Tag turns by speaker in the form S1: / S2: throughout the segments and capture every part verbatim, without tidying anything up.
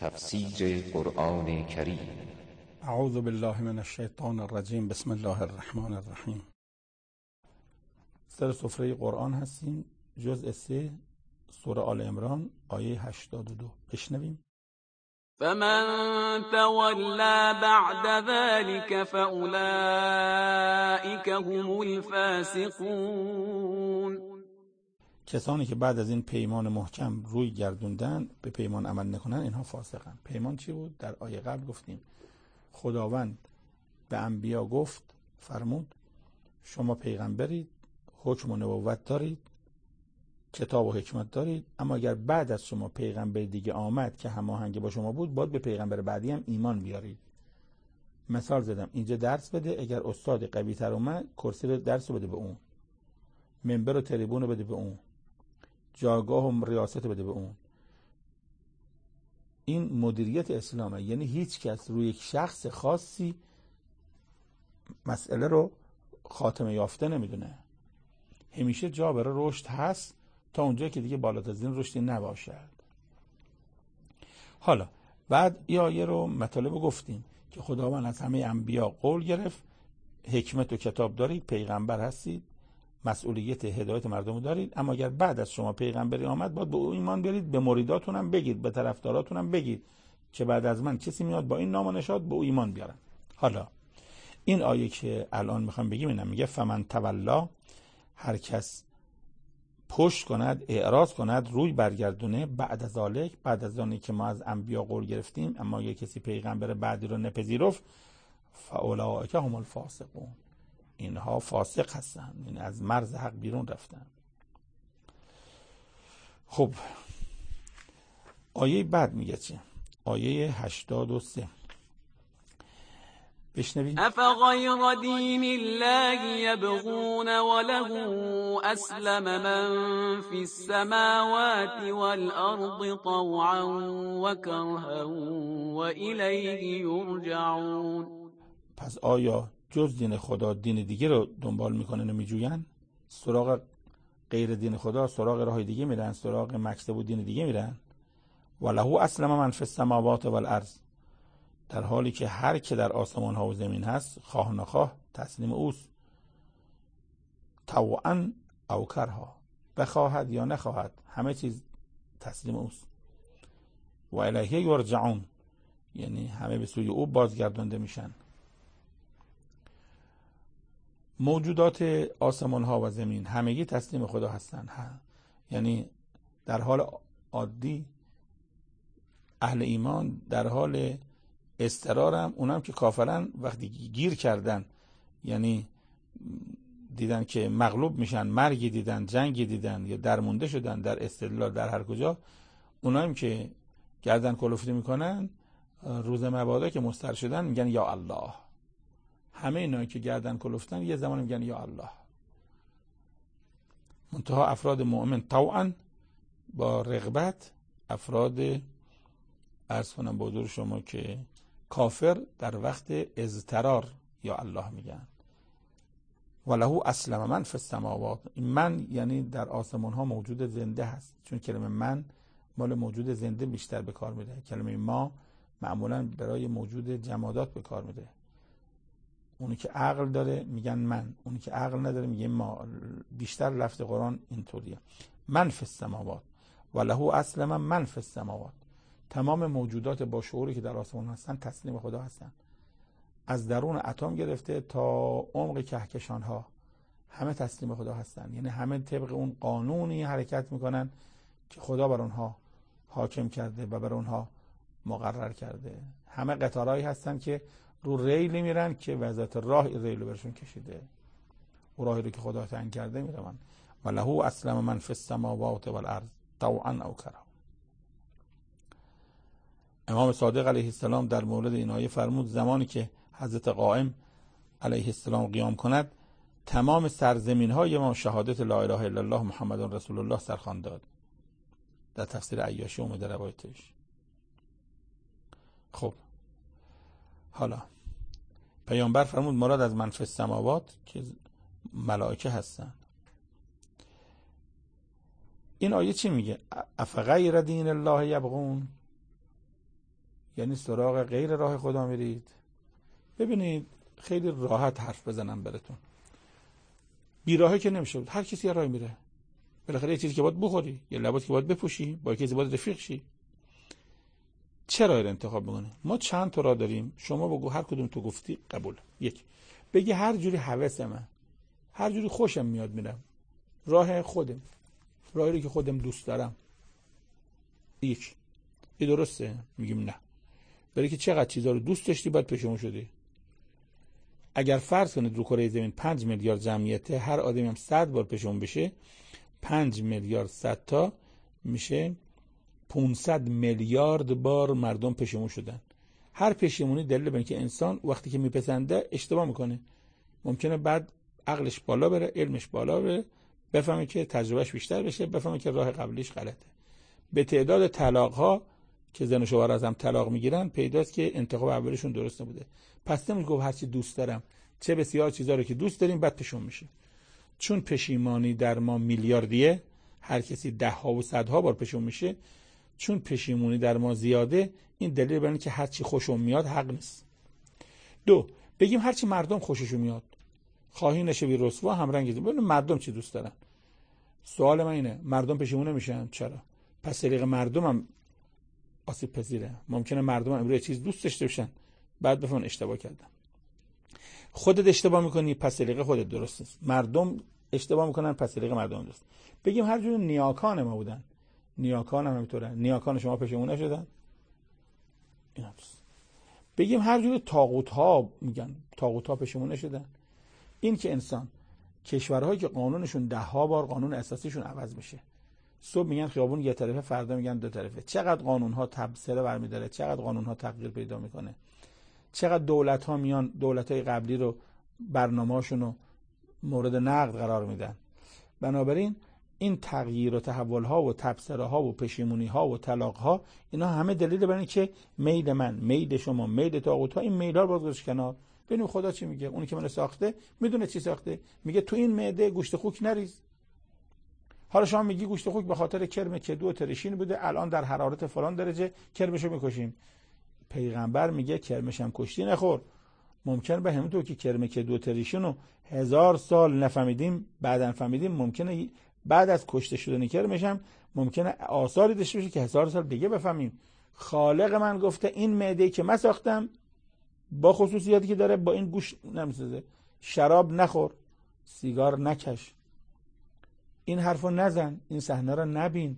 S1: تفسیر قرآن کریم.
S2: اعوذ بالله من الشیطان الرجیم. بسم الله الرحمن الرحیم. سر سفره قرآن هستیم، جزء سه، سوره آل عمران، آیه هشتاد و دو. بشنویم.
S3: فمن تولى بعد ذلك فأولئك هم الفاسقون.
S2: کسانی که بعد از این پیمان محکم روی گردوندن به پیمان عمل نکنن، اینها فاسقن. پیمان چی بود؟ در آیه قبل گفتیم خداوند به انبیا گفت، فرمود شما پیغمبرید، حکم و نبوت دارید، کتاب و حکمت دارید، اما اگر بعد از شما پیغمبر دیگه آمد که هماهنگ با شما بود، باید به پیغمبر بعدی هم ایمان بیارید. مثال زدم، اینجا درس بده، اگر استاد قوی تر اومد کرسی رو درس رو بده به اون، منبر و تریبون رو بده به اون، جایگاه و ریاست بده به اون. این مدیریت اسلامه، یعنی هیچ کس روی یک شخص خاصی مسئله رو خاتمه یافته نمیدونه. همیشه جا برای رشد هست تا اونجایی که دیگه بالاتر از این رشدی نباشد. حالا بعد این آیه رو مطالب گفتیم که خداوند از همه انبیا قول گرفت، حکمت و کتاب دارید، پیغمبر هستید، مسئولیت هدایت مردم دارید، اما اگر بعد از شما پیغمبری آمد باید به او ایمان بیارید، به مریداتون هم بگید، به طرفداراتون هم بگید که بعد از من کسی میاد با این نام و نشاد، به او ایمان بیارن. حالا این آیه که الان میخوام بگیم اینم، میگه فمن تولا، هر کس پشت کند، اعراض کند، روی برگردونه، بعد از ذالک، بعد از آنی که ما از انبیا قول گرفتیم اما یک کسی پیغمبر بعدی رو نپذیرفت، فاولئک هم الفاسقون، اینها فاسق هستن، این از مرز حق بیرون رفتن. خب آیه بعد میگه چی؟ آیه هشتاد و سه. بشنوید.
S3: افغیر دین الله یبغون وله اسلم من فی السماوات والارض طوعا وکرها والیه یرجعون.
S2: پس آیا جز دین خدا دین دیگه رو دنبال میکنن و میجوین؟ سراغ غیر دین خدا، سراغ راه دیگه میرن، سراغ مکتب و دین دیگه میرن. وله اسلم من فی السماوات والارض، در حالی که هر که در آسمان ها و زمین هست خواه نخواه تسلیم اوست. طوعا او کرها، بخواهد یا نخواهد همه چیز تسلیم اوست. و الیه یرجعون، یعنی همه به سوی او بازگردانده میشن. موجودات آسمان ها و زمین همگی تسلیم خدا هستن. ها. یعنی در حال عادی اهل ایمان در حال استرارم، اونم که کافرن وقتی گیر کردن، یعنی دیدن که مغلوب میشن، مرگی دیدن، جنگی دیدن یا درمونده شدن در استدلال در هر کجا، اونام که گردن کلفتی میکنن روز مبادا که مستر شدن میگن یا الله. همه اینا که گردن کلفتن یه زمان میگن یا الله. منتها افراد مؤمن طوعا با رغبت، افراد عرض کنم با حضور شما که کافر در وقت اضطرار یا الله میگن. وله اسلم من فی السماوات، من یعنی در آسمان ها موجود زنده هست، چون کلمه من مال موجود زنده بیشتر به کار میره. کلمه ما معمولا برای موجود جمادات به کار میره. اونی که عقل داره میگن من، اونی که عقل نداره میگه ما. بیشتر لفظ قرآن اینطوریه، من فی السماوات وله اسلم من فی السماوات. تمام موجودات با شعوری که در آسمان هستن تسلیم خدا هستن، از درون اتم گرفته تا عمق کهکشان ها همه تسلیم خدا هستن. یعنی همه طبق اون قانونی حرکت میکنن که خدا بر اونها حاکم کرده و بر اونها مقرر کرده. همه قطارهایی هستن که رو ریلی میرن که وضعیت راه ریل رو برشون کشیده، او راهی رو که خدا تعیین کرده میرن. وله اسلم من فی السماوات والارض طوعا او کرها. امام صادق علیه السلام در مورد این آیه فرمود زمانی که حضرت قائم علیه السلام قیام کند، تمام سرزمین های ما شهادت لا اله الا الله محمد رسول الله سرخوان داد. در تفسیر عیاشی اومده روایتش. خب حالا پیامبر فرمود مراد از من فی السماوات که ملائکه هستن. این آیه چی میگه؟ افغیر دین الله یبغون، یعنی سراغ غیر راه خدا میرید. ببینید خیلی راحت حرف بزنم براتون، بیراهه که نمیشه. هر کسی یه راه میره، بالاخره یه چیزی که باید بخوری، یه لباسی که باید بپوشی، با کسی باید رفیق شی. چه راهی رو انتخاب میکنی؟ ما چند تا راه داریم، شما بگو هر کدوم تو گفتی قبول. یک، بگی هر جوری هوسمه، هر جوری خوشم میاد میرم، راه خودم، راهی رو که خودم دوست دارم. یک، این درسته؟ میگیم نه. برای که چقدر چیزا رو دوست داشتی بعد پشیمون شدی. اگر فرض کنید رو کره زمین پنج میلیارد جمعیته، هر آدمی هم صد بار پشیمون بشه، پنج میلیارد صد تا میشه پانصد میلیارد بار مردم پشیمون شدن. هر پشیمونی دلیل بر اینکه انسان وقتی که میپسنده اشتباه میکنه. ممکنه بعد عقلش بالا بره، علمش بالا بره، بفهمه که تجربهش بیشتر بشه، بفهمه که راه قبلیش غلطه. به تعداد طلاق ها که زن و شوهر از هم طلاق میگیرن پیداست که انتخاب اولشون درست نبوده. پس نمیشه گفت هر چی دوست دارم، چه بسیار چیزا رو که دوست داریم بعد پشیمون میشیم. چون پشیمانی در ما میلیاردیه، هر کسی ده ها و صدها بار پشیمون میشه. چون پشیمونی در ما زیاده، این دلیل بر اینه که هر چی خوشم میاد حق نیست. دو، بگیم هر چی مردم خوششون میاد، خواهی نشوی رسوا هم رنگی. ببین مردم چی دوست دارن. سوال من اینه، مردم پشیمون نمیشن چرا؟ پس طریق مردم هم آسیب پذیره. ممکنه مردم هم امروز چیز دوست داشته باشن بعد بفهمن اشتباه کردن. خودت اشتباه میکنی پس طریق خودت درست نیست. مردم اشتباه میکنن پس طریق مردم درست. بگیم هر جور نیاکان ما بودن، نیاکان هم همینطوره، نیاکان شما پشیمون نشدن؟ اینا درست. بگیم هر جور طاغوت ها، میگن طاغوت ها پشیمون نشدن. این که انسان کشورهایی که قانونشون ده ها بار قانون اساسیشون عوض میشه، صبح میگن خیابون یه طرفه، فردا میگن دو طرفه، چقدر قانون ها تبصره برمی‌داره، چقدر قانون ها تغییر پیدا میکنه، چقدر دولت ها میان دولت های قبلی رو برنامه‌هاشون رو مورد نقد قرار میدن. بنابراین این تغییر و تحول ها و تبصره ها و پشیمونی ها و طلاق ها، اینا همه دلیل بر اینه که میل من، میل شما، میل طاغوت ها، این میل ها رو بذارش کنار. ببینیم خدا چی میگه. اونی که منو ساخته میدونه چی ساخته. میگه تو این معده گوشت خوک نریز. حالا شما میگی گوشت خوک به خاطر کرم کدو و ترشین بوده، الان در حرارت فلان درجه کرمشو میکشیم. پیغمبر میگه کرمش هم کشتی نخور. ممکن به همون تو که کرم کدو و ترشین رو هزار سال نفهمیدیم، بعدن فهمیدیم، ممکنه بعد از کشته شدن کرمش هم ممکنه آثاری داشته باشه که هزار سال دیگه بفهمیم. خالق من گفته این معده‌ای که من ساختم با خصوصیاتی که داره با این گوشت نمیسازه. شراب نخور، سیگار نکش، این حرفو نزن، این صحنه رو نبین.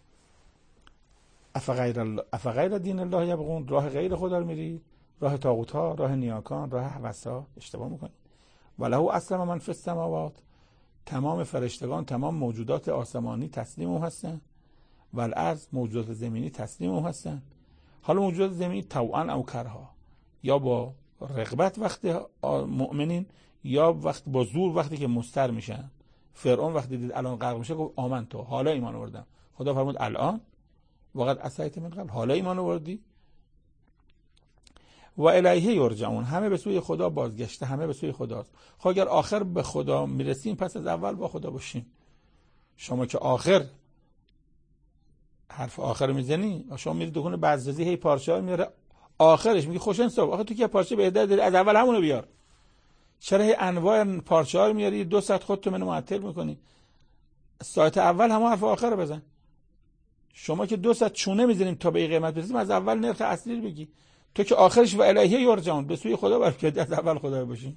S2: افغیر الله افغیر دین الله یبغون، راه غیر خدا رو میرید، راه طاغوت ها، راه نیاکان، راه هوس ها. اشتباه میکنید. وله اسلم من فی السماوات، تمام فرشتگان، تمام موجودات آسمانی تسلیم او هستن، و الارض، موجودات زمینی تسلیم او هستن. حالا موجودات زمینی طوعا او کرها، یا با رغبت وقتی مؤمنین، یا وقت با زور وقتی که مضطر میشن. فرعون وقتی دید الان غرق میشه گفت آمن تو، حالا ایمان آوردم. خدا فرمود الان وقت عصیت من قبل، حالا ایمان آوردی. و الیه یرجعون، همه به سوی خدا بازگشته، همه به سوی خداست. خب اگر آخر به خدا میرسیم پس از اول با خدا باشیم. شما که آخر حرف آخر میزنی، شما میری دکون بزرزی هی پارچه میاره آخرش میگی خوش انصاف، آخه تو که پارچه به هدایت داری از اول همونو بیار. چرا هی انواع پارچه ها رو میاری دو ساعت خودتو منو معطل میکنی؟ ساعت اول همون حرف آخر رو بزن. شما که دو ساعت چونه میزنیم تا به این قیمت برسیم، از اول نرخ اصلی رو بگی. تو که آخرش و الیه یرجعون، به سوی خدا برگرد، از اول خدا باشین.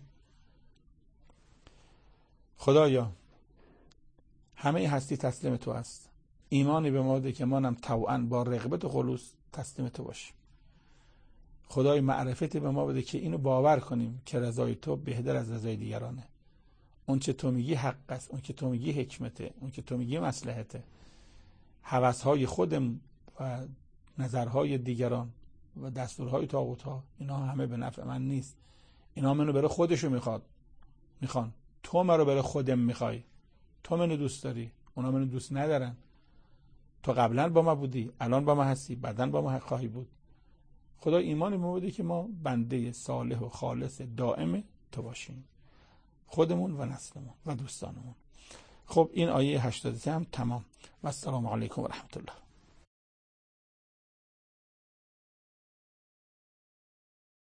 S2: خدایا همه هستی تسلیم تو است. ایمانی به ما ده که مانم طوعا با رغبت و خلوص تسلیم تو باشیم. خدای معرفتی به ما بده که اینو باور کنیم که رضای تو بهتر از رضای دیگرانه. اون چه تو میگی حق است، اون که تو میگی حکمته، اون که تو میگی مصلحته. هوس‌های خودم و نظرهای دیگران و دستورهای طاغوت‌ها، اینا همه به نفع من نیست. اینا منو برای خودشو میخواد میخوان تو منو برای خودم میخوای. تو منو دوست داری، اونا منو دوست ندارن. تو قبلا با ما بودی، الان با ما هستی، بعداً با ما خواهی بود. خدا ایمانی ما بده که ما بنده صالح و خالص دائم تو باشیم، خودمون و نسلمون و دوستانمون. خب این آیه هشتاد و سه هم تمام. و السلام علیکم و رحمت الله.